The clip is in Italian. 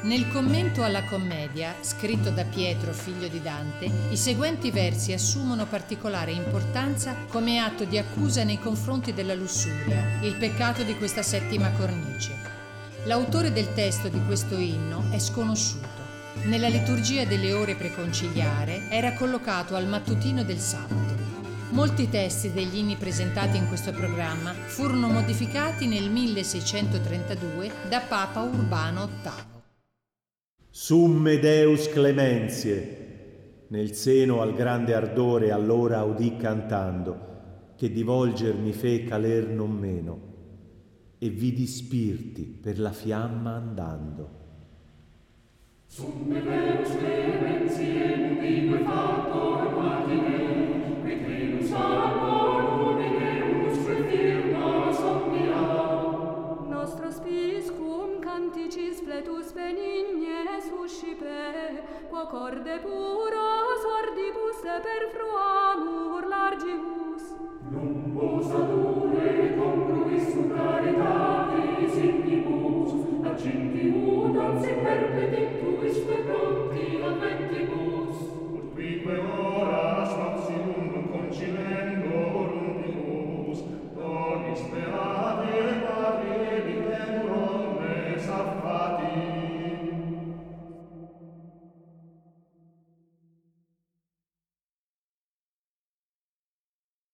Nel commento alla commedia, scritto da Pietro, figlio di Dante, i seguenti versi assumono particolare importanza come atto di accusa nei confronti della lussuria, il peccato di questa settima cornice. L'autore del testo di questo inno è sconosciuto. Nella liturgia delle ore preconciliare era collocato al mattutino del sabato. Molti testi degli inni presentati in questo programma furono modificati nel 1632 da Papa Urbano VIII. Summe Deus clemenzie, nel seno al grande ardore allora udì cantando, che di volger mi fe caler non meno, e vidi spirti per la fiamma andando. Summe Deus clemenzie, nubique factor matine, qui tenus amor unideus firma somnia. Nostros piscum canticis fletus benigne suscipe, quo corde puros ordibus et per fruamur largibus. Numbus adure congruis su caritatis intibus, acinti udans in perpedictus pronti adventus.